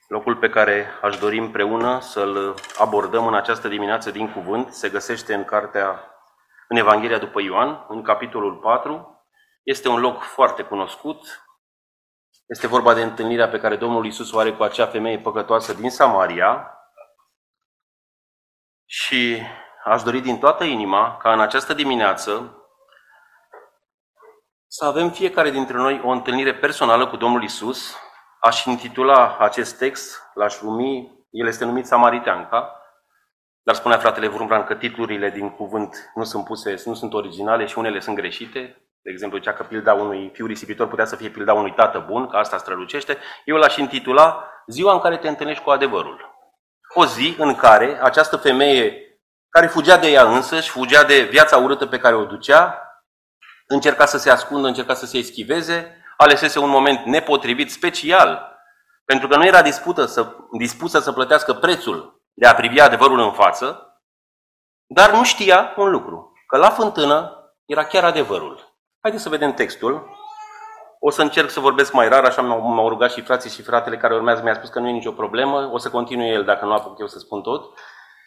Locul pe care aș dori împreună să-l abordăm în această dimineață din cuvânt se găsește în Evanghelia după Ioan, în capitolul 4. Este un loc foarte cunoscut. Este vorba de întâlnirea pe care Domnul Iisus o are cu acea femeie păcătoasă din Samaria. Și aș dori din toată inima ca în această dimineață să avem fiecare dintre noi o întâlnire personală cu Domnul Iisus. Aș intitula acest text, l-aș numi, el este numit Samariteanca, dar spunea fratele Vrumbran că titlurile din cuvânt nu sunt originale și unele sunt greșite. De exemplu, cea că pilda unui fiu risipitor putea să fie pilda unui tată bun, că asta strălucește. Eu l-aș intitula Ziua în care te întâlnești cu adevărul. O zi în care această femeie care fugea de ea însăși, fugea de viața urâtă pe care o ducea, încerca să se ascundă, încerca să se eschiveze, alesese un moment nepotrivit, special, pentru că nu era dispusă să plătească prețul de a privi adevărul în față, dar nu știa un lucru, că la fântână era chiar adevărul. Haideți să vedem textul. O să încerc să vorbesc mai rar, așa m-au rugat și frații și fratele care urmează, mi-a spus că nu e nicio problemă, o să continue el dacă nu apuc eu să spun tot.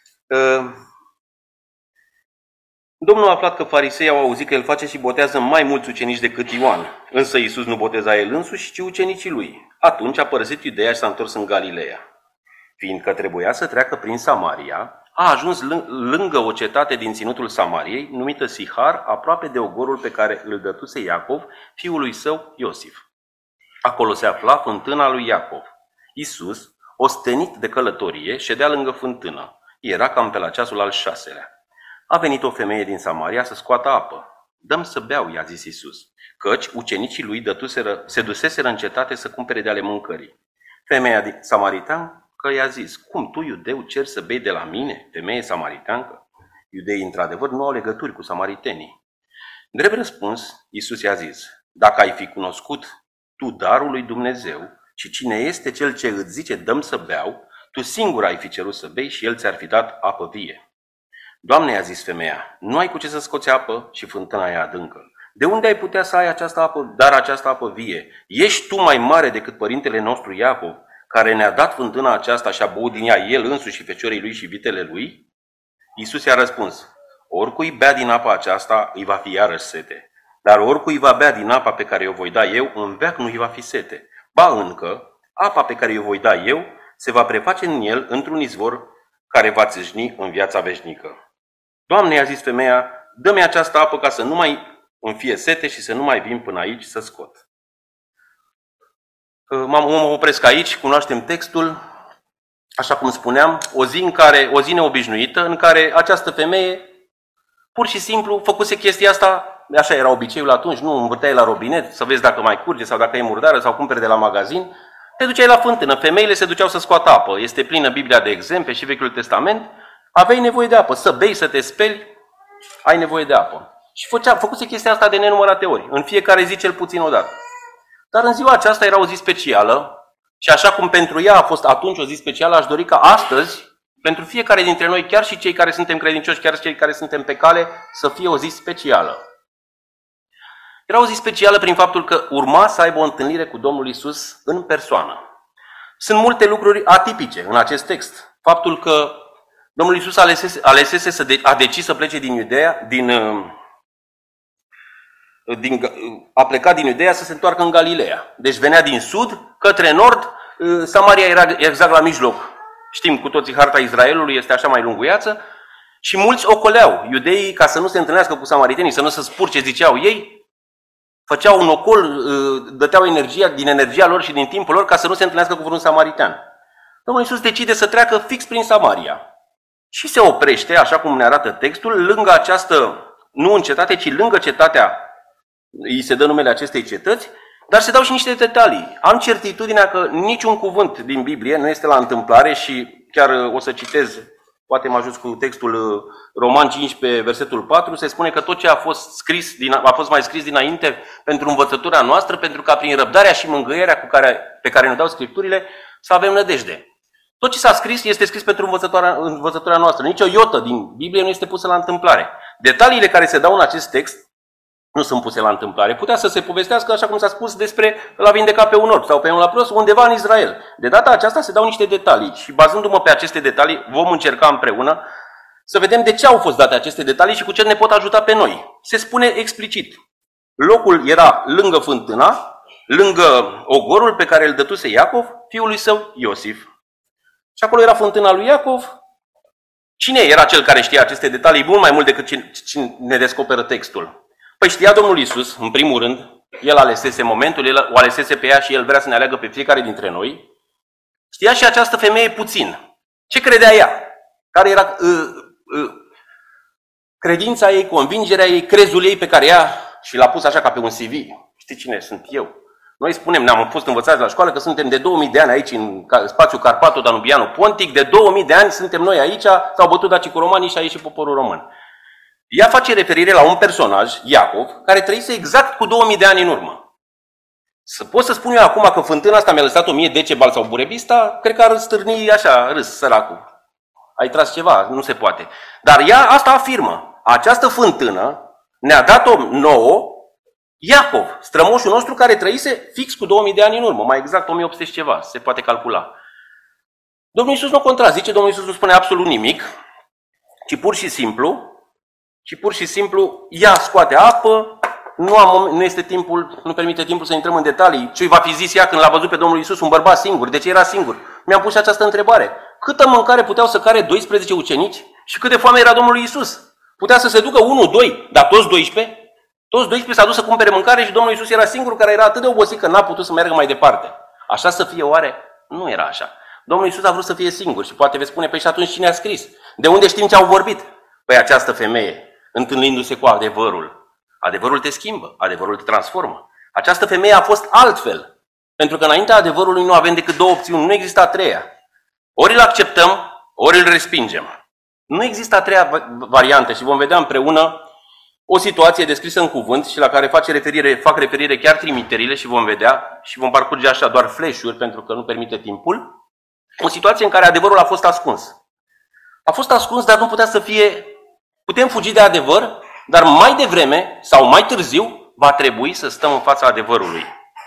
Domnul a aflat că farisei au auzit că el face și botează mai mulți ucenici decât Ioan. Însă Iisus nu boteza el însuși, ci ucenicii lui. Atunci a părăsit Iudeea și s-a întors în Galileea. Fiindcă trebuia să treacă prin Samaria, a ajuns lângă o cetate din ținutul Samariei, numită Sihar, aproape de ogorul pe care îl dătuse Iacov, fiul lui său Iosif. Acolo se afla fântâna lui Iacov. Iisus, ostenit de călătorie, ședea lângă fântână. Era cam pe la ceasul al 6-lea. A venit o femeie din Samaria să scoată apă. Dă-mi să beau, i-a zis Iisus, căci ucenicii lui se duseseră în cetate să cumpere de ale mâncării. Femeia din Samariteancă i-a zis, cum tu, iudeu, ceri să bei de la mine, femeie samariteancă? Iudeii, într-adevăr, nu au legături cu samaritenii. Drept răspuns, Iisus i-a zis, dacă ai fi cunoscut tu darul lui Dumnezeu și cine este cel ce îți zice, dă-mi să beau, tu singur ai fi cerut să bei și el ți-ar fi dat apă vie. Doamne, i-a zis femeia, nu ai cu ce să scoți apă și fântâna e adâncă. De unde ai putea să ai această apă, dar această apă vie? Ești tu mai mare decât părintele nostru Iacov, care ne-a dat fântâna aceasta și a băut din ea el însuși și feciorii lui și vitele lui? Iisus i-a răspuns, oricui bea din apa aceasta, îi va fi iarăși sete. Dar oricui va bea din apa pe care o voi da eu, în veac nu îi va fi sete. Ba încă, apa pe care o voi da eu, se va preface în el într-un izvor care va țâșni în viața veșnică. Doamne, i-a zis femeia, dă-mi această apă ca să nu mai îmi fie sete și să nu mai vin până aici să scot. Mă opresc aici, cunoaștem textul, așa cum spuneam, o zi neobișnuită în care această femeie pur și simplu făcuse chestia asta, așa era obiceiul atunci, nu învârteai la robinet să vezi dacă mai curge sau dacă e murdară sau cumperi de la magazin, te duceai la fântână, femeile se duceau să scoată apă, este plină Biblia de exemple și Vechiul Testament. Aveai nevoie de apă, să bei, să te speli, ai nevoie de apă. Și făcuse chestia asta de nenumărate ori, în fiecare zi cel puțin o dată. Dar în ziua aceasta era o zi specială și așa cum pentru ea a fost atunci o zi specială, aș dori ca astăzi, pentru fiecare dintre noi, chiar și cei care suntem credincioși, chiar și cei care suntem pe cale, să fie o zi specială. Era o zi specială prin faptul că urma să aibă o întâlnire cu Domnul Iisus în persoană. Sunt multe lucruri atipice în acest text. Faptul că Domnul Iisus a decis să plece din Iudeea, a plecat din Iudeea să se întoarcă în Galileea. Deci venea din sud către nord, Samaria era exact la mijloc. Știm cu toții harta Israelului, este așa mai lunguiață. Și mulți ocoleau. Iudeii, ca să nu se întâlnească cu samaritenii, să nu se spurce, ziceau ei, făceau un ocol, dăteau din energia lor și din timpul lor ca să nu se întâlnească cu vreun samaritean. Domnul Iisus decide să treacă fix prin Samaria. Și se oprește, așa cum ne arată textul, lângă această, nu în cetate, ci lângă cetatea, îi se dă numele acestei cetăți, dar se dau și niște detalii. Am certitudinea că niciun cuvânt din Biblie nu este la întâmplare și chiar o să citez, poate mă ajut cu textul Roman 15, versetul 4, se spune că tot ce a fost mai scris dinainte pentru învățătura noastră, pentru ca prin răbdarea și mângâierea pe care ne dau Scripturile să avem nădejde. Tot ce s-a scris este scris pentru învățătura noastră. Nici o iotă din Biblie nu este pusă la întâmplare. Detaliile care se dau în acest text Nu sunt puse la întâmplare. Putea să se povestească, așa cum s-a spus, despre l-a vindecat pe un orb sau pe un lapros undeva în Israel. De data aceasta se dau niște detalii și bazându-mă pe aceste detalii vom încerca împreună să vedem de ce au fost date aceste detalii și cu ce ne pot ajuta pe noi. Se spune explicit. Locul era lângă fântâna, lângă ogorul pe care îl dătuse Iacov, fiului său Iosif. Și acolo era fântâna lui Iacov. Cine era cel care știa aceste detalii mult mai mult decât cine ne descoperă textul? Păi știa Domnul Iisus, în primul rând, El alesese momentul, El o alesese pe ea și El vrea să ne aleagă pe fiecare dintre noi. Știa și această femeie puțin. Ce credea ea? Care era credința ei, convingerea ei, crezul ei pe care ea și l-a pus așa ca pe un CV. Știi cine sunt eu? Noi spunem, ne-am fost învățați la școală că suntem de 2000 de ani aici în spațiul Carpato-Danubiano-Pontic, de 2000 de ani suntem noi aici, s-au bătut dacii cu romanii și aici și poporul român. Ea face referire la un personaj, Iacov, care trăise exact cu 2000 de ani în urmă. Să pot să spun eu acum că fântâna asta mi-a lăsat 1000 decibel sau burebista, cred că ar stârni așa, râs, săracul. Ai tras ceva? Nu se poate. Dar ea asta afirmă. Această fântână ne-a dat-o nouă Iacov, strămoșul nostru care trăise fix cu 2000 de ani în urmă, mai exact 1800 și ceva, se poate calcula. Domnul Iisus nu contrazice, Domnul Iisus nu spune absolut nimic, ci pur și simplu ea scoate apă, nu este timpul, nu permite timpul să intrăm în detalii. Ce va fi zis ea când l-a văzut pe Domnul Iisus, un bărbat singur? De ce era singur? Mi-am pus această întrebare. Câtă mâncare puteau să care 12 ucenici și cât de foame era Domnul Iisus? Putea să se ducă 1, 2, dar toți 12? Toți 12 s-au dus să cumpere mâncare și Domnul Iisus era singurul care era atât de obosit că n-a putut să meargă mai departe. Așa să fie oare? Nu era așa. Domnul Iisus a vrut să fie singur și poate veți spune, păi și atunci cine a scris? De unde știm ce au vorbit? Păi această femeie, întâlnindu-se cu adevărul. Adevărul te schimbă, adevărul te transformă. Această femeie a fost altfel. Pentru că înaintea adevărului nu avem decât două opțiuni, nu există a treia. Ori îl acceptăm, ori îl respingem. Nu există a treia variantă și vom vedea împreună o situație descrisă în cuvânt și la care fac referire chiar trimiterile și vom vedea și vom parcurge așa doar flash-uri pentru că nu permite timpul. O situație în care adevărul a fost ascuns. A fost ascuns, dar nu putea să fie... Putem fugi de adevăr, dar mai devreme sau mai târziu va trebui să stăm în fața adevărului.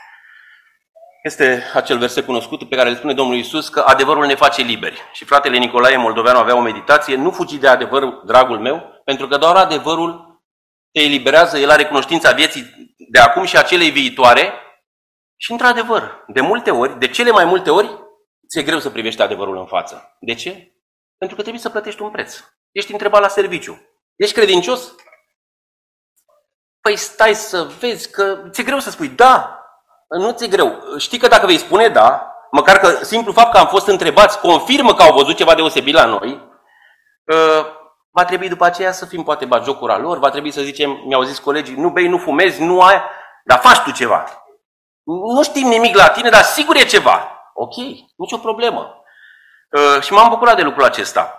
Este acel verset cunoscut pe care îl spune Domnul Iisus că adevărul ne face liberi. Și fratele Nicolae Moldoveanu avea o meditație, nu fugi de adevăr, dragul meu, pentru că doar adevărul te eliberează, el are cunoștința vieții de acum și a celei viitoare. Și într-adevăr, de multe ori, de cele mai multe ori, ți-e greu să privești adevărul în față. De ce? Pentru că trebuie să plătești un preț. Ești întrebat la serviciu. Ești credincios? Păi stai să vezi că ți-e greu să spui da. Nu ți-e greu. Știi că dacă vei spune da, măcar că simplu fapt că am fost întrebați confirmă că au văzut ceva deosebit la noi, va trebui după aceea să fim poate batjocura lor, va trebui să zicem, mi-au zis colegii, nu bei, nu fumezi, nu ai, dar faci tu ceva. Nu știm nimic la tine, dar sigur e ceva. Ok, nicio problemă. Și m-am bucurat de lucrul acesta.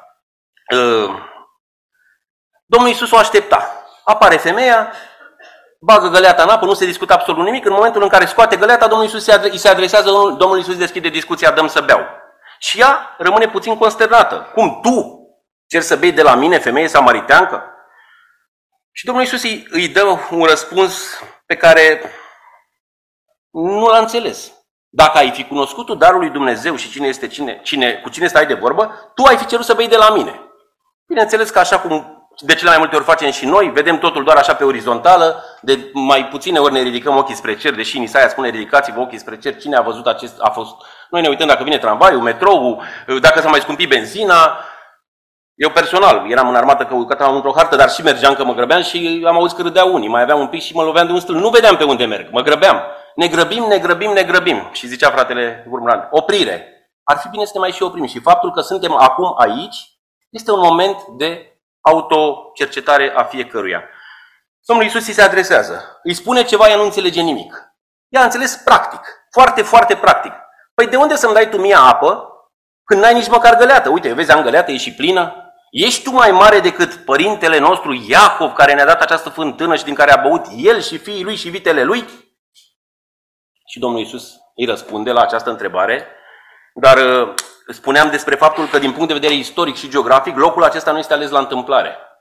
Domnul Iisus o aștepta. Apare femeia, bagă găleata în apă, nu se discută absolut nimic. În momentul în care scoate găleata, Domnul Iisus îi se adresează, Domnul Iisus deschide discuția, dăm să beau. Și ea rămâne puțin consternată. Cum tu ceri să bei de la mine, femeie samariteancă? Și Domnul Iisus îi dă un răspuns pe care nu l-a înțeles. Dacă ai fi cunoscut tu darul lui Dumnezeu și cu cine stai de vorbă, tu ai fi cerut să bei de la mine. Bineînțeles că așa cum de cele mai multe ori facem și noi, vedem totul doar așa pe orizontală, de mai puține ori ne ridicăm ochii spre cer, deși în Isaia spune ridicați-vă ochii spre cer, cine a văzut a fost. Noi ne uităm dacă vine tramvaiul, metroul, dacă s-a mai scumpit benzina. Eu personal eram în armată că cătam într-o hartă, dar și mergeam că mă grăbeam și am auzit că râdeau unii, mai aveam un pic și mă loveam de un stâlp. Nu vedeam pe unde merg, mă grăbeam. Ne grăbim. Și zicea fratele Gurmran, oprire. Ar fi bine să ne mai și oprim. Și faptul că suntem acum aici este un moment de autocercetare a fiecăruia. Domnul Iisus îi se adresează. Îi spune ceva, ea nu înțelege nimic. Ea a înțeles practic. Foarte, foarte practic. Păi de unde să-mi dai tu mie apă când n-ai nici măcar găleată? Uite, vezi, am găleată, e și plină. Ești tu mai mare decât părintele nostru Iacov, care ne-a dat această fântână și din care a băut el și fiii lui și vitele lui? Și Domnul Iisus îi răspunde la această întrebare, dar spuneam despre faptul că din punct de vedere istoric și geografic, locul acesta nu este ales la întâmplare.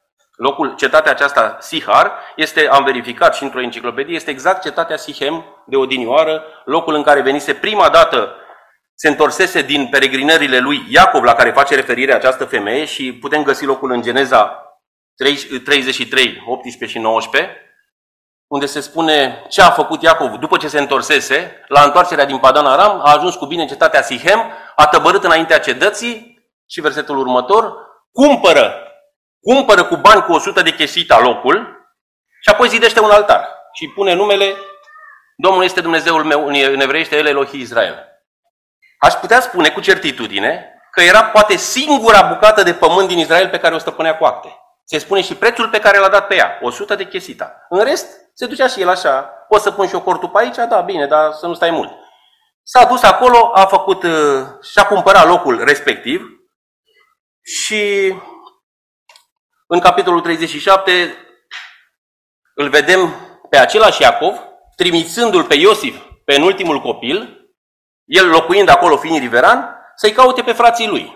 cetatea aceasta Sihar, am verificat și într-o enciclopedie, este exact cetatea Sichem de odinioară, locul în care venise prima dată, se întorsese din peregrinările lui Iacov, la care face referire această femeie, și putem găsi locul în Geneza 33, 18 și 19, unde se spune ce a făcut Iacov după ce se întorsese, la întoarcerea din Padan Aram, a ajuns cu bine în cetatea Sichem, a tăbărât înaintea cetății, și versetul următor, cumpără cu bani cu 100 de chesita locul și apoi zidește un altar și pune numele Domnul este Dumnezeul meu, în evreiește El Elohi Israel. Aș putea spune cu certitudine că era poate singura bucată de pământ din Israel pe care o stăpânea cu acte. Se spune și prețul pe care l-a dat pe ea, 100 de chesita. În rest, se ducea și el așa, poți să pun și o cortul pe aici? Da, bine, dar să nu stai mult. S-a dus acolo, și-a cumpărat locul respectiv și în capitolul 37 îl vedem pe același Iacov, trimițându-l pe Iosif, penultimul copil, el locuind acolo, fiind riveran, să-i caute pe frații lui.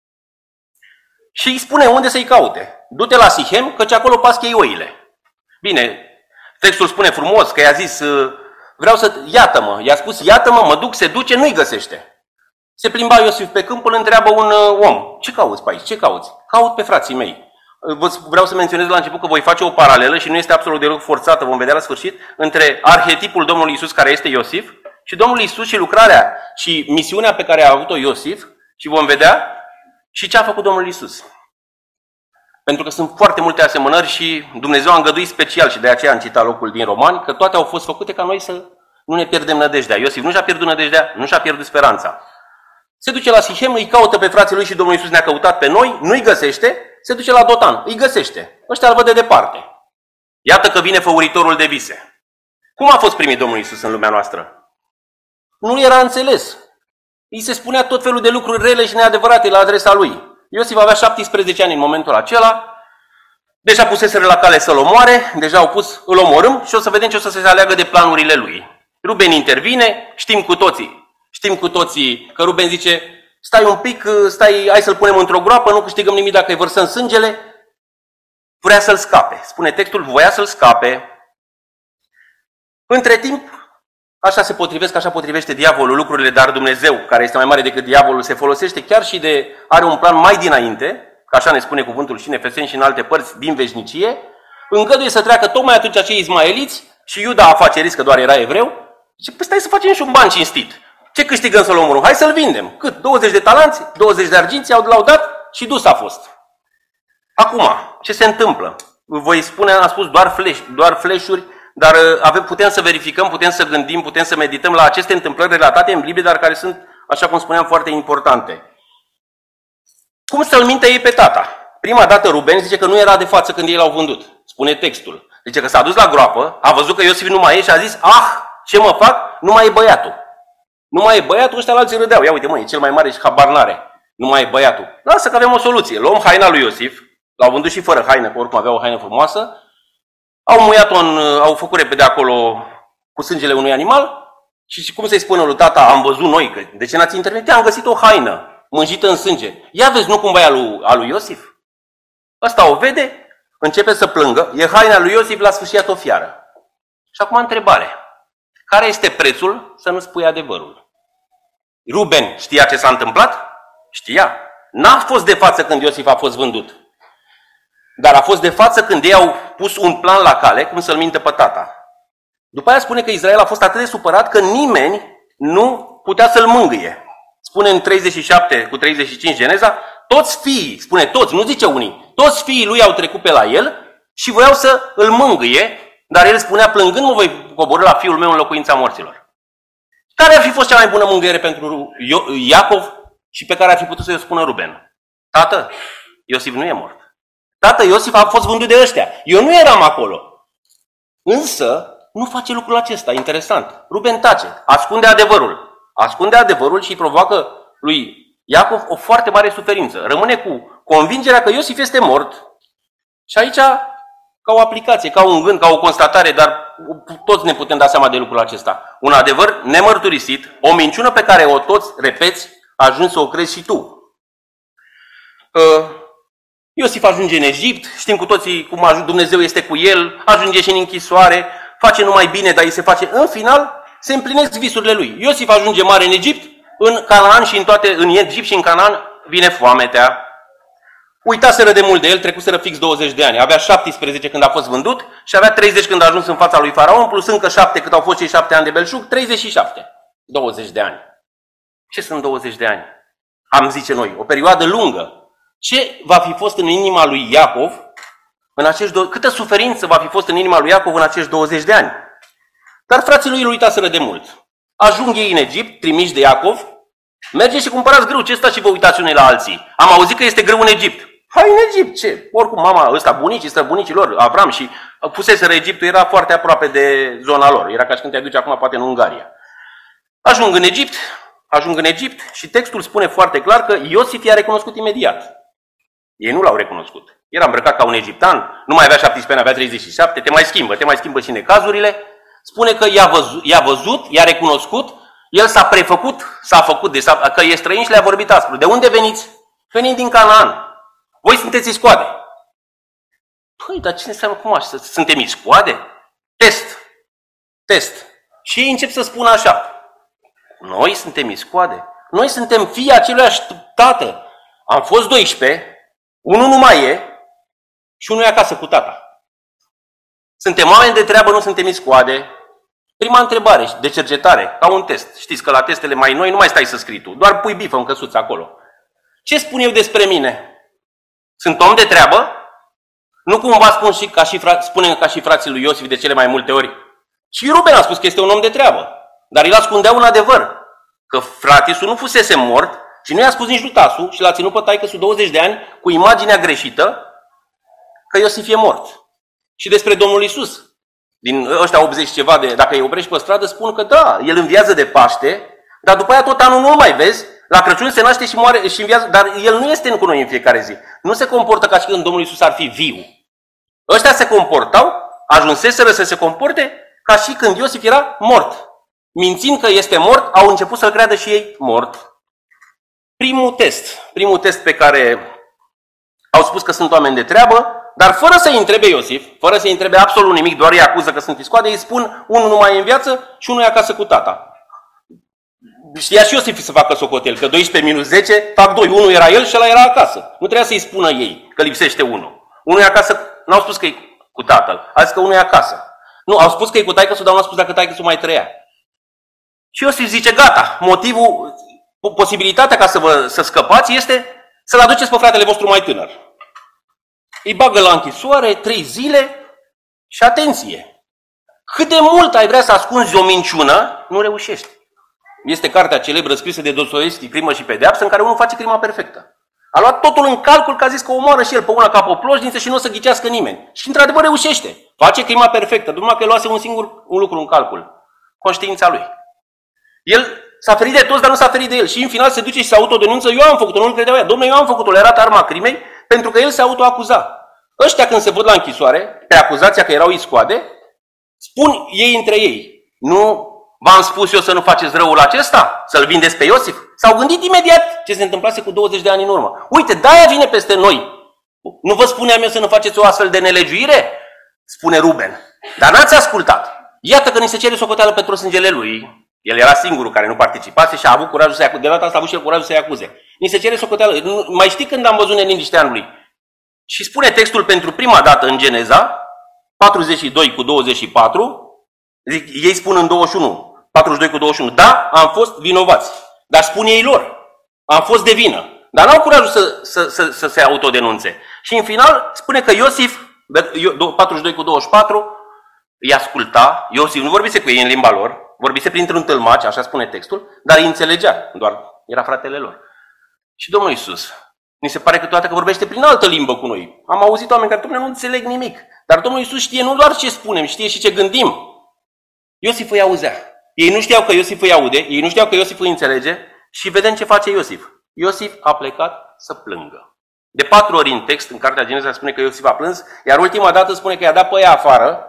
Și îi spune unde să-i caute. Du-te la Sichem, căci acolo pasc ei oile. Bine, textul spune frumos că i-a zis, iată-mă, i-a spus, iată-mă, mă duc, se duce, nu-i găsește. Se plimba Iosif pe câmp, îl întreabă un om, ce cauți pe aici, ce cauți? Caut pe frații mei. Vreau să menționez la început că voi face o paralelă și nu este absolut deloc forțată, vom vedea la sfârșit, între arhetipul Domnului Iisus, care este Iosif, și Domnul Iisus și lucrarea și misiunea pe care a avut-o Iosif, și vom vedea și ce a făcut Domnul Iisus. Pentru că sunt foarte multe asemănări și Dumnezeu a îngăduit special, și de aceea am citat locul din Romani, că toate au fost făcute ca noi să nu ne pierdem nădejdea. Iosif nu și-a pierdut nădejdea, nu și-a pierdut speranța. Se duce la Sichem, îi caută pe frații lui și Domnul Iisus ne-a căutat pe noi, nu-i găsește, se duce la Dotan, îi găsește. Ăștia îl văd de departe. Iată că vine făuritorul de vise. Cum a fost primit Domnul Iisus în lumea noastră? Nu era înțeles. Îi se spunea tot felul de lucruri rele și neadevărate la adresa lui. Iosif avea 17 ani în momentul acela, deja puseseră la cale să-l omoare, deja au pus, îl omorâm și o să vedem ce o să se aleagă de planurile lui. Ruben intervine, știm cu toții că Ruben zice, stai un pic, hai să-l punem într-o groapă, nu câștigăm nimic dacă îi vărsăm sângele. Vrea să-l scape. Spune textul, voia să-l scape. Între timp, așa se potrivesc, așa potrivește diavolul lucrurile, dar Dumnezeu, care este mai mare decât diavolul, se folosește chiar și are un plan mai dinainte, că așa ne spune cuvântul și în Efeseni și în alte părți din veșnicie, îngăduie să treacă tocmai atunci acei ismaeliți și Iuda afacerist, că doar era evreu, zice, păi stai să facem și un ban cinstit. Ce câștigăm să-l omorâm? Hai să-l vindem. Cât? 20 de talanți, 20 de arginți, l-au dat și dus a fost. Acum, ce se întâmplă? Voi spune, am spus, doar flash-uri, dar putem să verificăm, putem să gândim, putem să medităm la aceste întâmplări relatate în Biblie, dar care sunt, așa cum spuneam, foarte importante. Cum să-l minte ei pe tata? Prima dată Ruben zice că nu era de față când ei l-au vândut. Spune textul. Zice că s-a dus la groapă, a văzut că Iosif nu mai e și a zis, ce mă fac? Nu mai e băiatul. Nu mai e băiatul, ăștia la alții râdeau. Ia uite, e cel mai mare și habar n-are. Nu mai e băiatul. Lasă că avem o soluție. Luăm haina lui Iosif, l-au vândut și fără haină, că oricum avea o haină frumoasă, au făcut repede acolo cu sângele unui animal și cum să-i spună lui tata, am văzut noi, că de ce n-ați intervenit? Am găsit o haină mânjită în sânge. Ia vezi, nu cumva e a lui Iosif? Ăsta o vede, începe să plângă, e haina lui Iosif, la sfârșit o fiară. Și acum întrebare. Care este prețul să nu spui adevărul? Ruben știa ce s-a întâmplat? Știa. N-a fost de față când Iosif a fost vândut. Dar a fost de față când ei au pus un plan la cale, cum să-l mintă pe tata. După aia spune că Israel a fost atât de supărat că nimeni nu putea să-l mângâie. Spune în 37 cu 35 Geneza, toți fiii, spune toți, nu zice unii, toți fiii lui au trecut pe la el și voiau să îl mângâie, dar el spunea, plângând mă voi coborî la fiul meu în locuința morților. Care ar fi fost cea mai bună mângâiere pentru Iacov și pe care ar fi putut să-i spună Ruben? Tată, Iosif nu e mort. Tată, Iosif a fost vândut de ăștia. Eu nu eram acolo. Însă, nu face lucrul acesta. Interesant. Ruben tace. Ascunde adevărul. Ascunde adevărul și îi provoacă lui Iacov o foarte mare suferință. Rămâne cu convingerea că Iosif este mort. Și aici, ca o aplicație, ca un gând, ca o constatare, dar toți ne putem da seama de lucrul acesta. Un adevăr nemărturisit, o minciună pe care o toți repeți, ajungi să o crezi și tu. Iosif ajunge în Egipt, știm cu toții cum Dumnezeu este cu el, ajunge și în închisoare, face numai bine, dar îi se face. În final, se împlinesc visurile lui. Iosif ajunge mare în Egipt, în Canaan și în Egipt și în Canaan vine foametea. Uitaseră de mult de el, trecuseră fix 20 de ani. Avea 17 când a fost vândut și avea 30 când a ajuns în fața lui Faraon, plus încă 7 cât au fost cei 7 ani de belșug, 37. 20 de ani. Ce sunt 20 de ani? Am zice noi, o perioadă lungă. Ce va fi fost în inima lui Iacov, câtă suferință va fi fost în inima lui Iacov în acești 20 de ani? Dar frații lui îl uitaseră de mult. Ajung ei în Egipt, trimiși de Iacov, mergeți și cumpărați grâu, ce stați și vă uitați unii la alții? Am auzit că este grâu în Egipt. Hai în Egipt, ce? Oricum mama ăsta, bunicii, străbunicii lor, Avram și puseseră Egiptul, era foarte aproape de zona lor. Era ca și când te aduci acum poate în Ungaria. Ajung în Egipt și textul spune foarte clar că Iosif i-a recunoscut imediat. Ei nu l-au recunoscut. Era îmbrăcat ca un egiptean, nu mai avea 17 ani, avea 37, te mai schimbă și necazurile. Spune că i-a văzut, i-a recunoscut, el s-a prefăcut, că e străin și le-a vorbit aspru. De unde veniți? Venim din Canaan. Voi sunteți iscoade. Păi, dar ce înseamnă cum așa? Suntem iscoade? Test. Și ei încep să spună așa. Noi suntem iscoade. Noi suntem fii aceluiași tată. Am fost 12, unul nu mai e și unul e acasă cu tata. Suntem oameni de treabă, nu suntem iscoade. Prima întrebare de cercetare, ca un test. Știți că la testele mai noi nu mai stai să scrii tu, doar pui bifă în căsuță acolo. Ce spun eu despre mine? Sunt om de treabă? Nu cumva spune ca și frații lui Iosif de cele mai multe ori. Și Ruben a spus că este un om de treabă, dar îl ascundea un adevăr. Că fratisul nu fusese mort și nu i-a spus nici lui tasul și l-a ținut pe taică-su 20 de ani cu imaginea greșită că Iosif e mort. Și despre Domnul Iisus. Din ăștia 80 ceva dacă îi oprești pe stradă, spun că da, el înviază de Paște, dar după aia tot anul nu mai vezi, la Crăciun se naște și moare și înviază, dar el nu este cu noi în fiecare zi. Nu se comportă ca și când Domnul Iisus ar fi viu. Ăștia se comportau, ajunseseră să se comporte ca și când Iosif era mort. Mințind că este mort, au început să-l creadă și ei mort. Primul test pe care au spus că sunt oameni de treabă, dar fără să-i întrebe Iosif, fără să-i întrebe absolut nimic, doar îi acuză că sunt iscoade, îi spun unul nu mai e în viață și unul e acasă cu tata. Știa și Iosif să facă socotel, că 12 minus 10 fac 2. Unul era el și ăla era acasă. Nu trebuia să-i spună ei că lipsește unul. Unul e acasă, n-au spus că e cu tatăl, au zis că unul e acasă. Nu, au spus că e cu taică-su, dar nu au spus dacă taică-su mai trăia. Și Iosif zice, gata, posibilitatea ca să scăpați este să-l aduceți pe fratele vostru mai tânăr. Îi bagă la închisoare 3 zile și atenție! Cât de mult ai vrea să ascunzi o minciună, nu reușești. Este cartea celebră scrisă de Dostoevski, Crimă și pedeapsă, în care unul face crima perfectă. A luat totul în calcul că a zis că omoară și el pe una ca pe o plojniță și nu o să ghicească nimeni. Și într-adevăr reușește. Face crima perfectă, numai că luase un lucru în calcul. Conștiința lui. El s-a ferit de toți, dar nu s-a ferit de el. Și în final se duce și se autodenunță, eu am făcut-o, nu-l credeau ea. Dom'le, eu am făcut-o, le arată arma crimei, pentru că el se autoacuza. Ăștia când se văd la închisoare, pe acuzația că erau iscoade, spun ei între ei, nu v-am spus eu să nu faceți răul acesta? Să-l vindeți pe Iosif? S-au gândit imediat ce se întâmplase cu 20 de ani în urmă. Uite, de-aia vine peste noi. Nu vă spuneam eu să nu faceți o astfel de nelegiuire? Spune Ruben. Dar n-ați ascultat. Iată că ni se cere socoteală pentru sângele lui. El era singurul care nu participase și a avut curajul să-i acuze. De data asta a avut și el curajul să-i acuze. Ni se cere socoteală. Mai știi când am văzut neliniștea anului? Și spune textul pentru prima dată în Geneza, 42 cu 24, zic, ei spun în 21, 42 cu 21, da, am fost vinovați. Dar spun ei lor, am fost de vină. Dar n-au curajul să se autodenunțe. Și în final spune că Iosif, 42 cu 24, îi asculta, Iosif nu vorbise cu ei în limba lor, vorbise printr-un tâlmaci, așa spune textul, dar îi înțelegea, doar era fratele lor. Și Domnul Iisus, mi se pare că toate că vorbește prin altă limbă cu noi. Am auzit oameni care, Domnule, nu înțeleg nimic. Dar Domnul Iisus știe nu doar ce spunem, știe și ce gândim. Iosif îi auzea. Ei nu știau că Iosif îi aude, ei nu știau că Iosif îi înțelege și vedem ce face Iosif. Iosif a plecat să plângă. De 4 ori în text, în cartea Geneza, spune că Iosif a plâns, iar ultima dată spune că i-a dat pe ea afară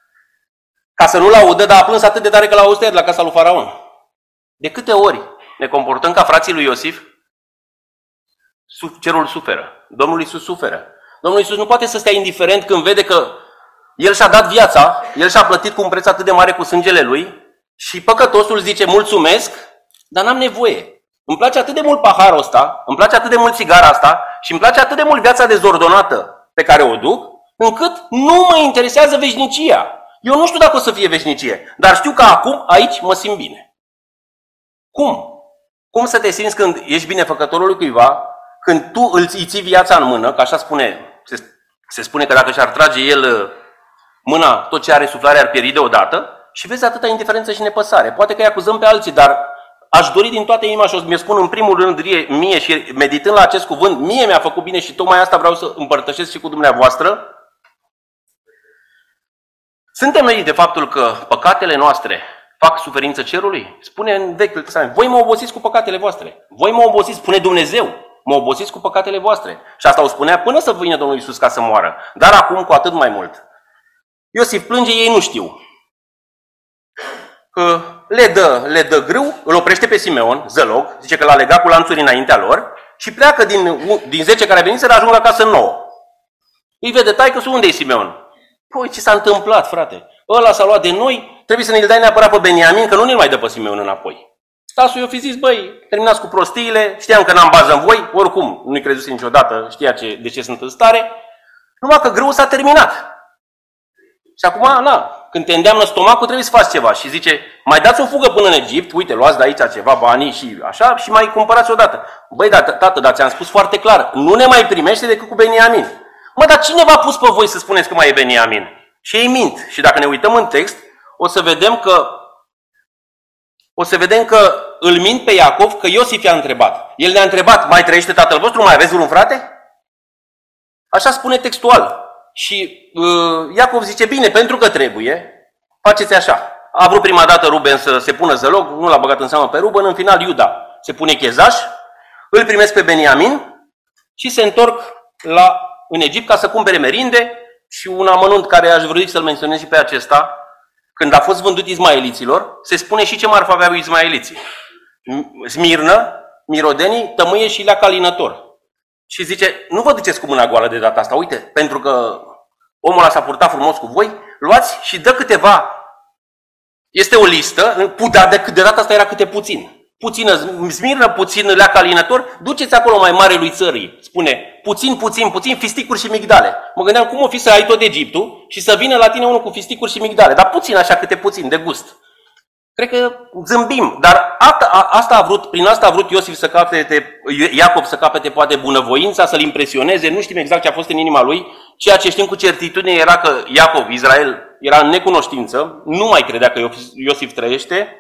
ca să nu-l audă, dar a plâns atât de tare că l-a auzit de la casa lui Faraon. De câte ori ne comportăm ca frații lui Iosif? Cerul suferă. Domnul Iisus suferă. Domnul Iisus nu poate să stea indiferent când vede că El și-a dat viața, El și-a plătit cu un preț atât de mare cu sângele Lui și păcătosul zice mulțumesc, dar n-am nevoie. Îmi place atât de mult paharul ăsta, îmi place atât de mult țigara asta și îmi place atât de mult viața dezordonată pe care o duc, încât nu mă interesează veșnicia. Eu nu știu dacă o să fie veșnicie, dar știu că acum, aici, mă simt bine. Cum? Cum să te simți când ești binefăcătorul lui cuiva, când tu îi ții viața în mână, că așa spune, se spune că dacă și-ar trage el mâna, tot ce are suflare ar pieri deodată, și vezi atâta indiferență și nepăsare. Poate că îi acuzăm pe alții, dar aș dori din toată inima și mi-o spun în primul rând mie și meditând la acest cuvânt, mie mi-a făcut bine și tocmai asta vreau să împărtășesc și cu dumneavoastră. Suntem noi de faptul că păcatele noastre fac suferință cerului? Spune în Vechiul Testament, voi mă obosiți cu păcatele voastre. Voi mă obosiți, spune Dumnezeu, mă obosiți cu păcatele voastre. Și asta o spunea până să vină Domnul Iisus ca să moară. Dar acum cu atât mai mult. Iosif plânge, ei nu știu. Le dă grâu, îl oprește pe Simeon, zălog, zice că l-a legat cu lanțuri înaintea lor și pleacă din 10 care a venit să ajungă acasă în 9. Îi vede taică-sul, unde e Simeon? Păi, ce s-a întâmplat, frate? Ăla s-a luat de noi, trebuie să ne-l dai neapărat pe Beniamin, că nu ne mai dă pe Simeon înapoi. Tasul i-a fi zis, băi, terminați cu prostiile, știam că n-am bază în voi, oricum, nu-i crezuse niciodată, știa de ce sunt în stare, numai că grâul s-a terminat. Și acum, când te îndeamnă stomacul, trebuie să faci ceva. Și zice, mai dați o fugă până în Egipt, uite, luați de aici ceva, banii și așa, și mai cumpărați odată. Băi, tată, dar ți-am spus foarte clar, nu ne mai primește decât cu Beniamin. Mă, dar cine v-a pus pe voi să spuneți că mai e Beniamin? Și ei mint. Și dacă ne uităm în text, o să vedem că îl mint pe Iacov, că Iosif i-a întrebat. El ne-a întrebat, mai trăiește tatăl vostru, mai aveți vreun frate? Așa spune textual. Și Iacov zice, bine, pentru că trebuie, faceți așa. A vrut prima dată Ruben să se pună zălog, nu l-a băgat în seamă pe Ruben, în final Iuda se pune chezaș, îl primesc pe Beniamin și se întorc în Egipt ca să cumpere merinde. Și un amănunt care aș vrea să-l menționez și pe acesta, când a fost vândut izmaeliților, se spune și ce marfă aveau izmaeliții. Smirnă, mirodenii, tămâie și lea calinător. Și zice, nu vă duceți cu mâna goală de data asta, uite, pentru că omul ăla s-a purtat frumos cu voi, luați și dă câteva. Este o listă, dar de data asta era câte puțin. Puțină smirnă, puțin lea calinător, duceți acolo mai marelui țării. Spune, puțin, fisticuri și migdale. Mă gândeam cum o fi să ai tot Egiptul și să vină la tine unul cu fisticuri și migdale, dar puțin așa, câte puțin, de gust. Cred că zâmbim, dar prin asta a vrut Iacov să capete poate bunăvoința, să-l impresioneze, nu știm exact ce a fost în inima lui, ceea ce știm cu certitudine era că Iacov, Israel, era în necunoștință, nu mai credea că Iosif trăiește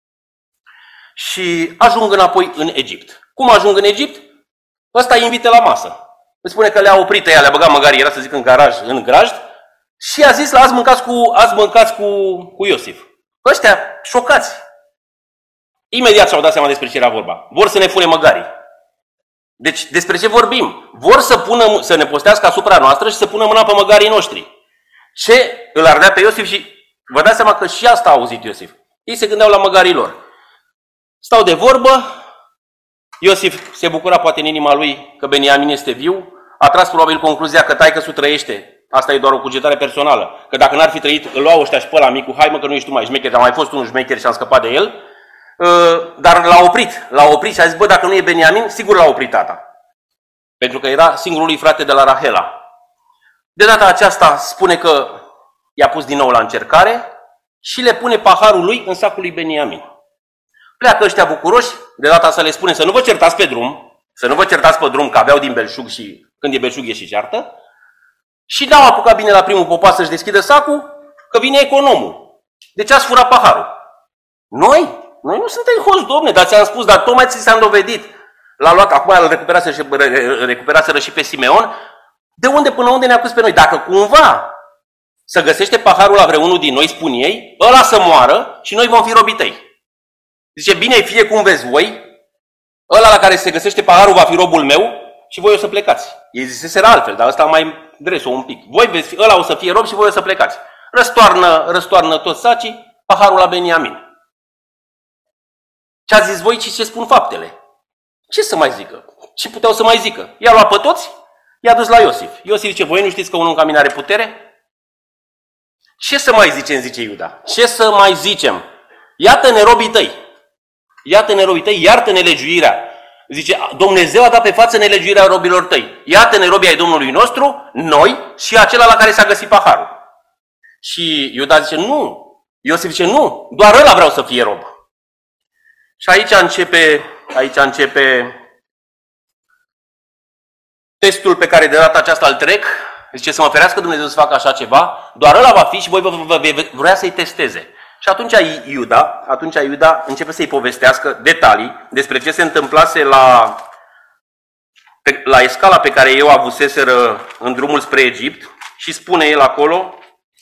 și ajung înapoi în Egipt. Cum ajung în Egipt? Ăsta îi invită la masă. Îi spune că le-a oprit ea, le-a băgat măgari, era să zic în grajd, și a zis azi mâncați cu Iosif. Ăștia, șocați. Imediat și-au dat seama despre ce era vorba. Vor să ne fure măgarii. Deci, despre ce vorbim? Vor să ne postească asupra noastră și să pună mâna pe măgarii noștri. Ce îl ardea pe Iosif și vă dați seama că și asta a auzit Iosif. Ei se gândeau la măgarii lor. Stau de vorbă, Iosif se bucura poate în inima lui că Beniamin este viu, a tras probabil concluzia că taică-sul trăiește. Asta e doar o cugetare personală. Că dacă n-ar fi trăit, îl luau ăștia și pe ăla micu, hai mă că nu ești tu mai șmecher, dar mai fost unul șmecher și am scăpat de el. Dar l-a oprit și a zis, bă, dacă nu e Beniamin, sigur l-a oprit tata. Pentru că era singurul lui frate de la Rahela. De data aceasta spune că i-a pus din nou la încercare și le pune paharul lui în sacul lui Beniamin. Pleacă ăștia bucuroși, de data asta le spune să nu vă certați pe drum, că aveau din belșug și când e belșug e și ceartă. Și n-au apucat bine la primul popas să-și deschidă sacul, că vine economul. De ce ați furat paharul? Noi nu suntem hoți, domne, dar ți-am spus, dar tocmai ți s-a dovedit. L-a luat, acum îl recuperaseră și pe Simeon. De unde până unde ne-a pus pe noi? Dacă cumva să găsește paharul la vreunul din noi, spun ei, ăla să moară și noi vom fi robii tăi. Zice, bine, fie cum vezi voi, ăla la care se găsește paharul va fi robul meu și voi o să plecați. Ei ziseseră altfel, dar ăsta mai dres-o un pic. Voi veți, ăla o să fie rob și voi o să plecați. Răstoarnă toți sacii, paharul la Beniamin. Ce ați zis voi și ce spun faptele? Ce să mai zică? Ce puteau să mai zică? I-a luat pe toți I-a dus la Iosif. Iosif zice, voi nu știți că un om ca mine are putere? Ce să mai zicem, zice Iuda? Ce să mai zicem? Iată-ne robii tăi. Iată-ne robii tăi, iartă nelegiuirea. Zice, Dumnezeu a dat pe față nelegiuirea robilor tăi. Iată-ne robii ai Domnului nostru, noi și acela la care s-a găsit paharul. Și Iuda zice, nu. Iosif zice, nu, doar ăla vreau să fie rob. Și aici începe testul pe care de data aceasta îl trec. Zice, să mă ferească Dumnezeu să facă așa ceva, doar ăla va fi și voi vrea să-i testeze. Și atunci Iuda începe să-i povestească detalii despre ce se întâmplase la escala pe care eu avuseseră în drumul spre Egipt și spune el acolo,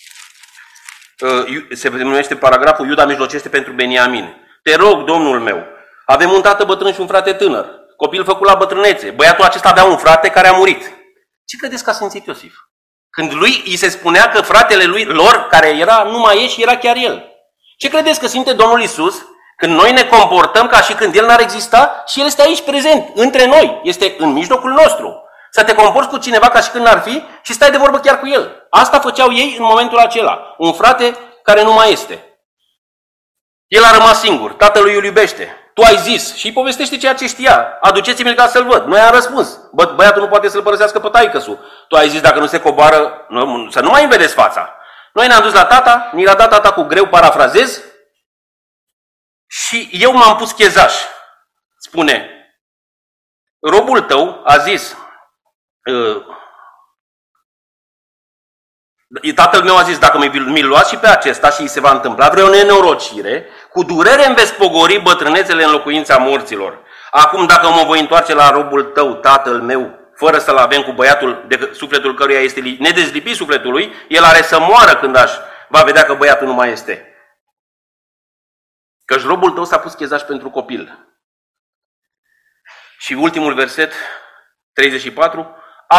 se numește paragraful, Iuda mijlocește pentru Beniamin. Te rog, Domnul meu, avem un tată bătrân și un frate tânăr, copil făcut la bătrânețe. Băiatul acesta avea un frate care a murit. Ce credeți că a simțit Iosif? Când lui îi se spunea că fratele lor, care era, nu mai e și era chiar el. Ce credeți că simte Domnul Iisus când noi ne comportăm ca și când El n-ar exista și El este aici prezent, între noi, este în mijlocul nostru? Să te comporți cu cineva ca și când n-ar fi și stai de vorbă chiar cu el. Asta făceau ei în momentul acela. Un frate care nu mai este. El a rămas singur, tatălui îl iubește. Tu ai zis și îi povestește ceea ce știa. Aduceți-mi-l ca să-l văd. Noi am răspuns. Băiatul nu poate să-l părăsească pe taică-su. Tu ai zis dacă nu se coboară, să nu mai îmi vedeți fața. Noi ne-am dus la tata, ni l-a dat tata cu greu, parafrazez, și eu m-am pus chezaș. Spune, robul tău a zis, tatăl meu a zis, dacă mi-l luați și pe acesta și îi se va întâmpla vreo nenorocire, cu durere îmi veți pogori bătrânețele în locuința morților. Acum, dacă mă voi întoarce la robul tău, tatăl meu, fără să-l avem cu băiatul, de sufletul căruia este nedezlipit sufletului, el are să moară când va vedea că băiatul nu mai este. Căci robul tău s-a pus chezaș pentru copil. Și ultimul verset, 34,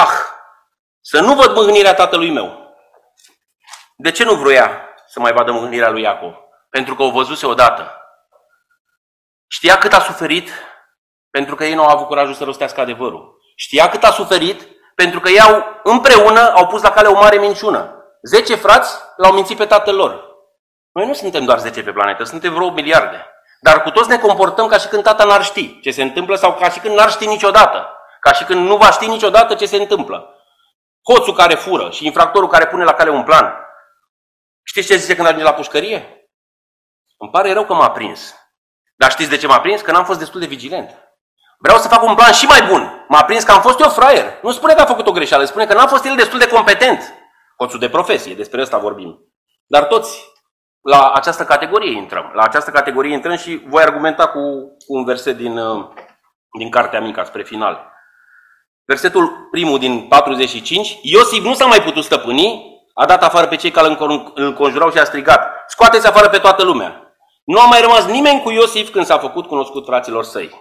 să nu văd mâhnirea tatălui meu. De ce nu vroia să mai vadă mâhnirea lui Iacov? Pentru că o văzuse odată. Știa cât a suferit pentru că ei nu au avut curajul să rostească adevărul. Știa cât a suferit pentru că ei împreună au pus la cale o mare minciună. 10 frați l-au mințit pe tatăl lor. Noi nu suntem doar 10 pe planetă, suntem vreo 8 miliarde. Dar cu toți ne comportăm ca și când tata n-ar ști ce se întâmplă sau ca și când n-ar ști niciodată. Ca și când nu va ști niciodată ce se întâmplă. Hoțul care fură și infractorul care pune la cale un plan. Știți ce zice când ajunge la pușcărie? Îmi pare rău că m-a prins. Dar știți de ce m-a prins? Că n-am fost destul de vigilent. Vreau să fac un plan și mai bun. M-a prins că am fost eu fraier. Nu spune că a făcut o greșeală, spune că n-am fost el destul de competent. Hoțul de profesie, despre ăsta vorbim. Dar toți la această categorie intrăm. La această categorie intrăm și voi argumenta cu un verset din Cartea Mica, spre final. Versetul primul din 45. Iosif nu s-a mai putut stăpâni, a dat afară pe cei care îl înconjurau și a strigat, scoateți afară pe toată lumea. Nu a mai rămas nimeni cu Iosif când s-a făcut cunoscut fraților săi.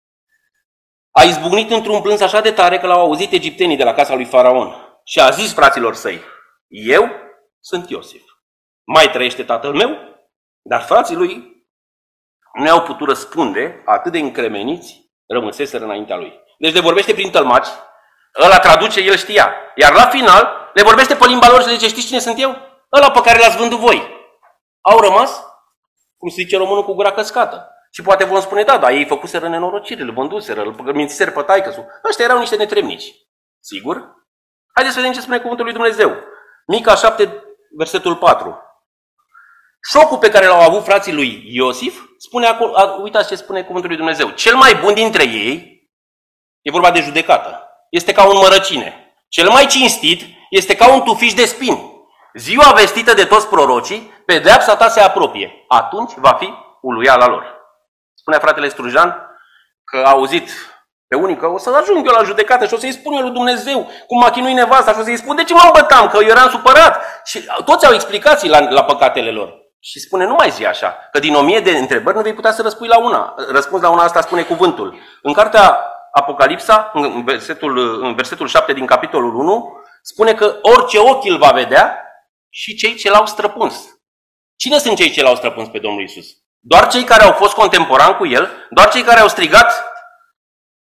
A izbucnit într-un plâns așa de tare că l-au auzit egiptenii de la casa lui Faraon și a zis fraților săi, eu sunt Iosif. Mai trăiește tatăl meu? Dar frații lui nu i-au putut răspunde, atât de încremeniți rămăseseră înaintea lui. Deci le vorbește prin tălmaci, ăla traduce, el știa. Iar la final le vorbește pe limba lor și le zice, știți cine sunt eu? Ăla pe care l-ați vândut voi. Au rămas, cum se zice românul, cu gura căscată. Și poate vom spune, da, ei făcuseră nenorocire, îl vânduseră, îl mințiseră pe taică-su. Ăștia erau niște netremnici. Sigur? Haideți să vedem ce spune cuvântul lui Dumnezeu. Mica 7, versetul 4. Șocul pe care l-au avut frații lui Iosif, spune acolo, uitați ce spune cuvântul lui Dumnezeu. Cel mai bun dintre ei, e vorba de judecată, este ca un mărăcine. Cel mai cinstit este ca un tufiș de spini. Ziua vestită de toți prorocii, pedeapsa ta se apropie. Atunci va fi uluiala lor. Spunea fratele Strujan că a auzit pe unii că o să ajung eu la judecată și o să-i spun eu lui Dumnezeu cum m-a chinuit nevasta și o să-i spun de ce mă îmbătam, că eu eram supărat. Și toți au explicații la păcatele lor. Și spune, nu mai zi așa, că din 1000 de întrebări nu vei putea să răspunzi la una. Răspuns la una, asta spune cuvântul. În cartea Apocalipsa, în versetul 7 din capitolul 1, spune că orice ochi îl va vedea și cei ce l-au străpuns. Cine sunt cei ce l-au străpuns pe Domnul Iisus? Doar cei care au fost contemporani cu el? Doar cei care au strigat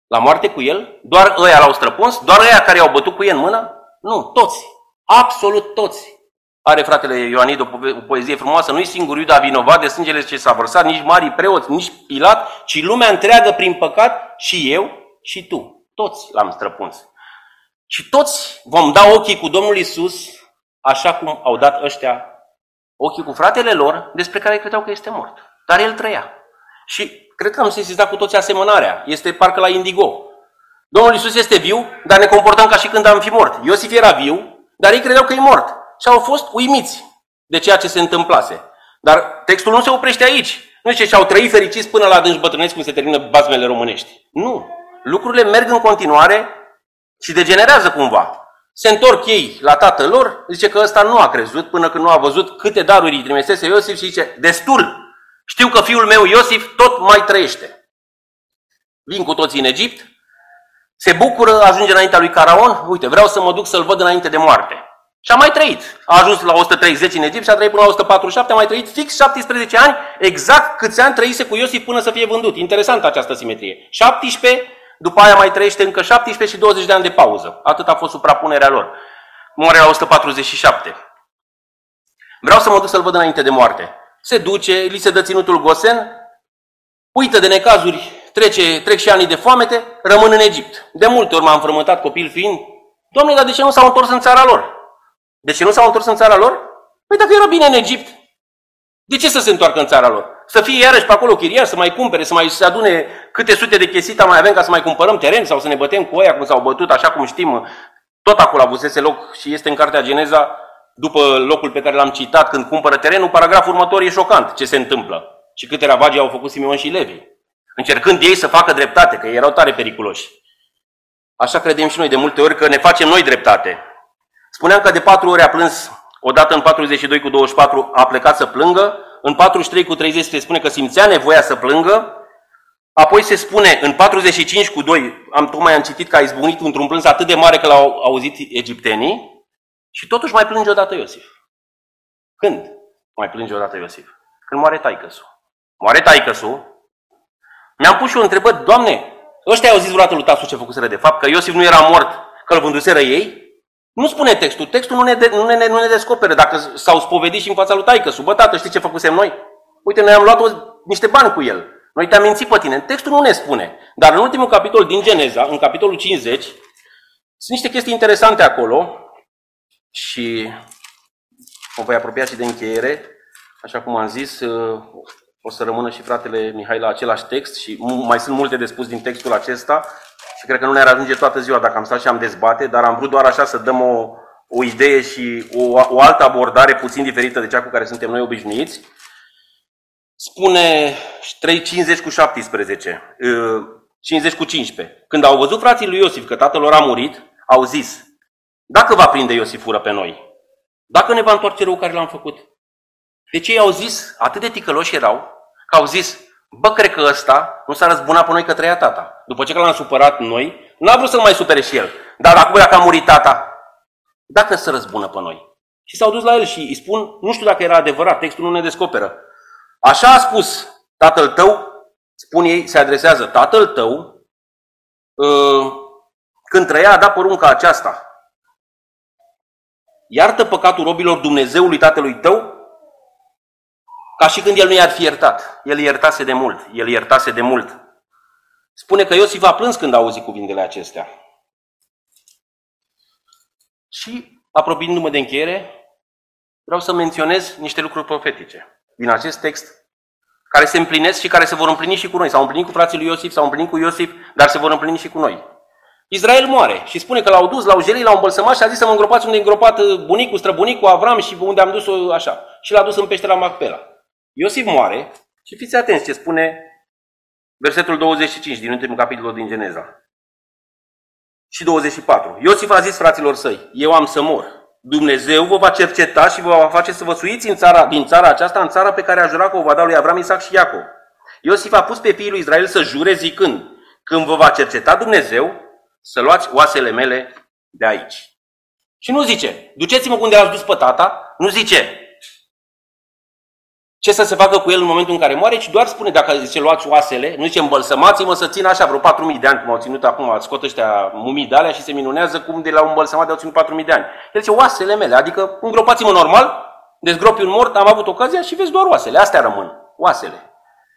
la moarte cu el? Doar ăia l-au străpuns? Doar ăia care i-au bătut cu el în mână? Nu, toți. Absolut toți. Are fratele Ioanid o poezie frumoasă, nu-i singur Iuda vinovat de sângele ce s-a vărsat, nici marii preoți, nici Pilat, ci lumea întreagă prin păcat și eu și tu. Toți l-am străpuns. Și toți vom da ochii cu Domnul Iisus, așa cum au dat ăștia ochii cu fratele lor, despre care credeau că este mort. Dar el trăia. Și cred că am sesizat cu toți asemănarea. Este parcă la Indigo. Domnul Iisus este viu, dar ne comportăm ca și când am fi mort. Iosif era viu, dar ei credeau că e mort. Și au fost uimiți de ceea ce se întâmplase. Dar textul nu se oprește aici. Nu zice și au trăit fericiți până la adânci bătrâneți, cum se termină bazmele românești. Nu. Lucrurile merg în continuare și degenerează cumva. Se întorc ei la tatăl lor, zice că ăsta nu a crezut până când nu a văzut câte daruri îi trimisese Iosif și zice, destul, știu că fiul meu Iosif tot mai trăiește. Vin cu toții în Egipt, se bucură, ajunge înaintea lui Caraon, uite, vreau să mă duc să-l văd înainte de moarte. Și a mai trăit. A ajuns la 130 în Egipt și a trăit până la 147, a mai trăit fix 17 ani, exact câți ani trăise cu Iosif până să fie vândut. Interesantă această simetrie. 17, după aia mai trăiește încă 17 și 20 de ani de pauză. Atât a fost suprapunerea lor. Moare la 147. Vreau să mă duc să-l văd înainte de moarte. Se duce, li se dă ținutul Gosen, uită de necazuri, trec și anii de foamete, rămân în Egipt. De multe ori m-am frământat copil fiind, Doamne, dar de ce nu s-au întors în țara lor? De ce nu s-au întors în țara lor? Păi dacă era bine în Egipt, de ce să se întoarcă în țara lor? Să fie iarăși pe acolo chiriași, să mai cumpere, să mai se adune câte sute de chesita mai avem ca să mai cumpărăm teren sau să ne bătem cu ăia cum s-au bătut, așa cum știm, tot acolo avusese loc și este în cartea Geneza, după locul pe care l-am citat, când cumpără terenul, paragraful următor e șocant ce se întâmplă și câte ravagii au făcut Simeon și Levi, încercând ei să facă dreptate, că ei erau tare periculoși. Așa credem și noi de multe ori că ne facem noi dreptate. Spuneam că de 4 ori a plâns, odată în 42 cu 24 a plecat să plângă, în 43 cu 30 se spune că simțea nevoia să plângă, apoi se spune în 45 cu 2, tocmai am citit că a izbucnit într-un plâns atât de mare că l-au auzit egiptenii și totuși mai plânge odată Iosif. Când mai plânge odată Iosif? Când moare taică-su. Moare taică-su. Mi-am pus și eu întrebări, Doamne, ăștia au zis vreodată lui tasu ce făcuseră de fapt, că Iosif nu era mort, că îl vânduseră ei? Nu spune textul. Textul nu ne descoperă dacă s-au spovedit și în fața lui taică-su. Bă, tată, știi ce făcusem noi? Uite, noi am luat niște bani cu el. Noi te-am mințit pe tine. Textul nu ne spune. Dar în ultimul capitol din Geneza, în capitolul 50, sunt niște chestii interesante acolo și mă voi apropia și de încheiere. Așa cum am zis, o să rămână și fratele Mihai la același text și mai sunt multe de spus din textul acesta. Și cred că nu ne-ar ajunge toată ziua dacă am stat și am dezbate, dar am vrut doar așa să dăm o idee și o altă abordare puțin diferită de cea cu care suntem noi obișnuiți. Spune 3:50 cu 17, 50 cu 15. Când au văzut frații lui Iosif că tatăl lor a murit, au zis, dacă va prinde Iosif fură pe noi, dacă ne va întoarce rău care l-am făcut. Deci ei au zis, atât de ticăloși erau, că au zis, bă, cred că ăsta nu s-a răzbunat pe noi că trăia tata. După ce că l-am supărat noi, n-a vrut să-l mai supere și el. Dar acum dacă a murit tata, dacă se răzbună pe noi. Și s-au dus la el și îi spun, nu știu dacă era adevărat, textul nu ne descoperă. Așa a spus tatăl tău, spun ei, se adresează, tatăl tău, când trăia a dat porunca aceasta. Iartă păcatul robilor Dumnezeului tatălui tău, ca și când el nu i-ar fi iertat. El iertase de mult. El iertase de mult. Spune că Iosif a plâns când a auzit cuvintele acestea. Și, apropiindu-mă de încheiere, vreau să menționez niște lucruri profetice din acest text, care se împlinesc și care se vor împlini și cu noi. S-au împlinit cu frații lui Iosif, s-au împlinit cu Iosif, dar se vor împlini și cu noi. Israel moare și spune că l-au dus, l-au jelit, l-au îmbălsămat și a zis să mă îngropați unde e îngropat bunicul, străbunicul Avram și unde am dus-o așa. Și l-a dus în peștera Macpela. Iosif moare și fiți atenți ce spune versetul 25 din ultimul capitol din Geneza. Și 24. Iosif a zis fraților săi, eu am să mor. Dumnezeu vă va cerceta și vă va face să vă suiți din țara aceasta, în țara pe care a jurat că o va da lui Avram, Isaac și Iacov. Iosif a pus pe fiii lui Israel să jure zicând, când vă va cerceta Dumnezeu, să luați oasele mele de aici. Și nu zice, duceți-mă unde l-ați dus pe tata, nu zice, ce să se facă cu el în momentul în care moare, ci doar spune, dacă zice luați oasele, nu zice îmbălsămați-mă să țin așa vreo 4.000 de ani, cum au ținut acum, scot ăștia mumii de alea și se minunează cum de la un îmbălsămat de-au ținut 4.000 de ani. El zice oasele mele, adică îngropați-mă normal, dezgropi un mort, am avut ocazia și vezi doar oasele, astea rămân, oasele.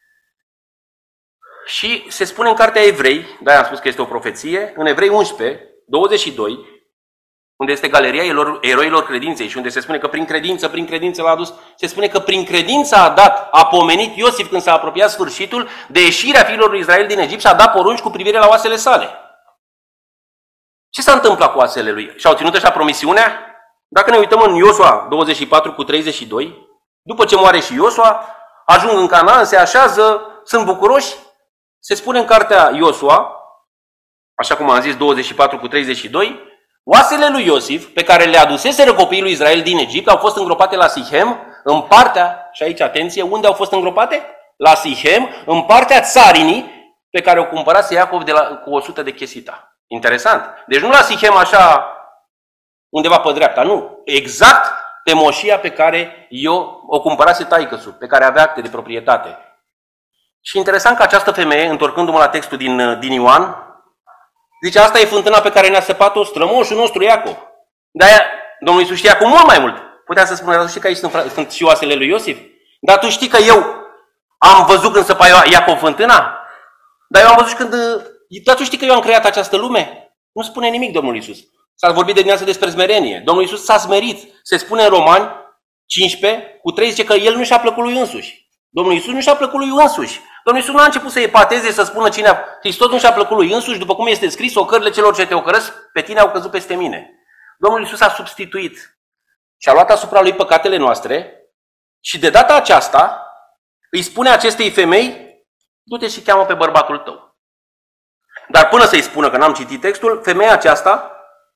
Și se spune în cartea Evrei, de-aia am spus că este o profeție, în Evrei 11, 22, unde este galeria eroilor credinței și unde se spune că prin credință l-a adus, se spune că prin credință a pomenit Iosif când s-a apropiat sfârșitul de ieșirea fiilor lui Israel din Egipt și a dat porunci cu privire la oasele sale. Ce s-a întâmplat cu oasele lui? Și-au ținut ăștia promisiunea? Dacă ne uităm în Iosua 24 cu 32, după ce moare și Iosua, ajung în Canaan, se așează, sunt bucuroși, se spune în cartea Iosua, așa cum am zis 24 cu 32, oasele lui Iosif, pe care le aduseseră copiii lui Israel din Egipt, au fost îngropate la Sichem, în partea, și aici atenție, unde au fost îngropate? La Sichem, în partea țarinii pe care o cumpărase Iacov cu 100 de chesita. Interesant. Deci nu la Sichem așa undeva pe dreapta, nu. Exact pe moșia pe care o cumpărase taică-su, pe care avea acte de proprietate. Și interesant că această femeie, întorcându-mă la textul din Ioan, zice, asta e fântâna pe care ne-a săpat-o strămoșul nostru Iacov. De-aia Domnul Iisus știa cu mult mai mult. Putea să spună, dar tu știi că aici sunt și oasele lui Iosif? Dar tu știi că eu am văzut când săpa Iacov fântâna? Dar eu am văzut când... Dar tu știi că eu am creat această lume? Nu spune nimic Domnul Iisus. S-a vorbit de dimineață despre smerenie. Domnul Iisus s-a smerit. Se spune în Romani 15 cu 3, zice că El nu și-a plăcut lui însuși. Domnul Iisus nu și-a plăcut lui însuși. Domnul Iisus nu a început să epateze, să spună cine Hristos nu și-a plăcut lui însuși, după cum este scris, ocările celor ce te ocărăsc, pe tine au căzut peste mine. Domnul Iisus a substituit și a luat asupra lui păcatele noastre și de data aceasta îi spune acestei femei, du-te și cheamă pe bărbatul tău. Dar până să-i spună, că n-am citit textul, femeia aceasta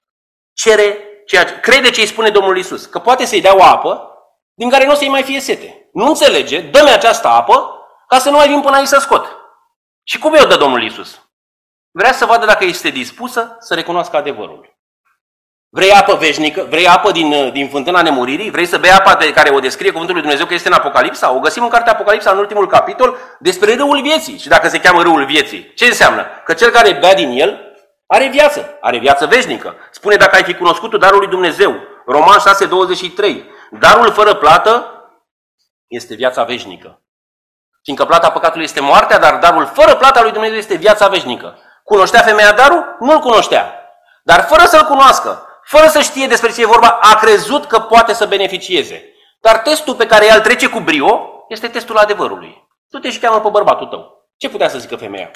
crede ce îi spune Domnul Iisus, că poate să-i dea o apă din care nu o să-i mai fie sete. Nu înțelege, dă-mi această apă ca să nu mai vin până aici să scot. Și cum i-o dă Domnul Iisus? Vrea să vadă dacă este dispusă să recunoască adevărul. Vrei apă veșnică? Vrei apă din fântâna nemuririi? Vrei să bei apa de care o descrie Cuvântul lui Dumnezeu că este în Apocalipsa? O găsim în cartea Apocalipsa, în ultimul capitol, despre râul vieții. Și dacă se cheamă râul vieții, ce înseamnă? Că cel care bea din el are viață veșnică. Spune, dacă ai fi cunoscut tu darul lui Dumnezeu, Roman 6:23, darul fără plată este viața veșnică. Fiindcă plata păcatului este moartea, dar darul fără plata lui Dumnezeu este viața veșnică. Cunoștea femeia darul? Nu-l cunoștea. Dar fără să-l cunoască, fără să știe despre ce e vorba, a crezut că poate să beneficieze. Dar testul pe care el trece cu brio este testul adevărului. Du-te și cheamă pe bărbatul tău. Ce putea să zică femeia?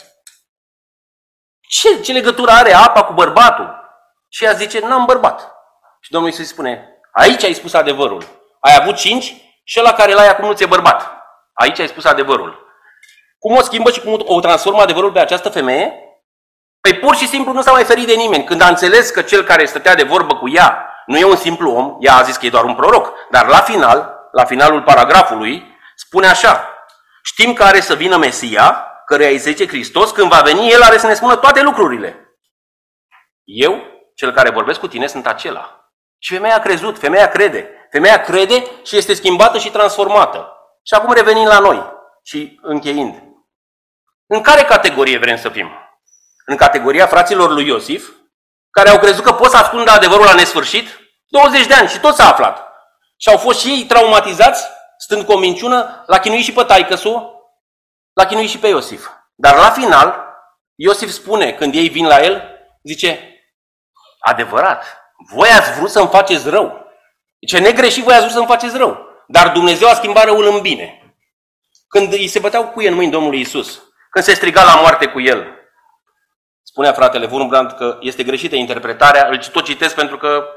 Ce legătură are apa cu bărbatul? Și ea zice, n-am bărbat. Și Domnul Iisus îi spune, aici ai spus adevărul. Ai avut 5 și ăla care l-ai acum nu ți-e bărbat. Aici ai spus adevărul. Cum o schimbă și cum o transformă adevărul pe această femeie? Păi pur și simplu nu s-a mai ferit de nimeni. Când a înțeles că cel care stătea de vorbă cu ea nu e un simplu om, ea a zis că e doar un proroc. Dar la finalul paragrafului, spune așa, știm că are să vină Mesia, căreia îi zice Hristos, când va veni, El are să ne spună toate lucrurile. Eu, cel care vorbesc cu tine, sunt acela. Și femeia a crezut, femeia crede. Femeia crede și este schimbată și transformată. Și acum revenim la noi și încheind. În care categorie vrem să fim? În categoria fraților lui Iosif, care au crezut că pot să ascundă adevărul la nesfârșit? 20 de ani și tot s-a aflat. Și au fost și ei traumatizați, stând cu o minciună, l-a chinuit și pe taică-su, l-a chinuit și pe Iosif. Dar la final, Iosif spune, când ei vin la el, zice, adevărat, voi ați vrut să-mi faceți rău. Zice, negreșit, voi ați vrut să-mi faceți rău. Dar Dumnezeu a schimbat răul în bine. Când îi se băteau cu el în mâini Domnului Iisus, când se striga la moarte cu el, spunea fratele Wurmbrand că este greșită interpretarea, îl tot citesc pentru că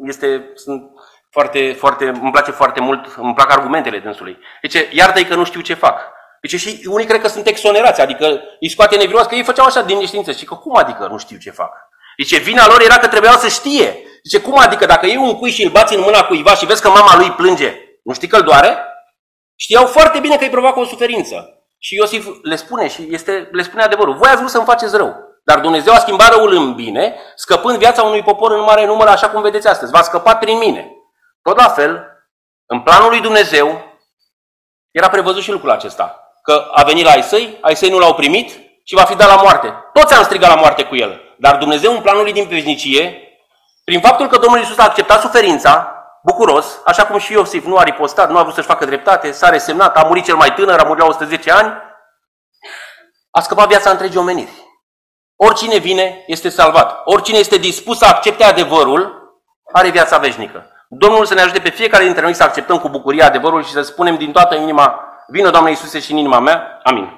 îmi place foarte mult, îmi plac argumentele dânsului. Zice, iartă-i că nu știu ce fac. Zice, și unii cred că sunt exonerați, adică îi scoate nevinovăți, că ei făceau așa din neștiință. Și că cum adică nu știu ce fac? Zice, vina lor era că trebuiau să știe. Zice, cum adică dacă iei un cui și îl bați în mâna cuiva și vezi că mama lui plânge, nu știi că îl doare? Știau foarte bine că îi provoacă o suferință. Și Iosif le spune le spune adevărul. Voi ați vrut să-mi faceți rău. Dar Dumnezeu a schimbat răul în bine, scăpând viața unui popor în mare număr, așa cum vedeți astăzi. V-a scăpat prin mine. Tot la fel, în planul lui Dumnezeu, Era prevăzut și lucrul acesta. Că a venit la ai săi nu l-au primit și va fi dat la moarte. Toți am strigat la moarte cu el. Dar Dumnezeu, în planul lui din veșnicie, prin faptul că Domnul Iisus a acceptat suferința, bucuros, așa cum și Iosif nu a ripostat, nu a vrut să-și facă dreptate, s-a resemnat, a murit cel mai tânăr, a murit la 110 ani, a scăpat viața întregii omeniri. Oricine vine este salvat. Oricine este dispus să accepte adevărul, are viața veșnică. Domnul să ne ajute pe fiecare dintre noi să acceptăm cu bucurie adevărul și să spunem din toată inima: vină, Doamne Iisuse, și în inima mea. Amin.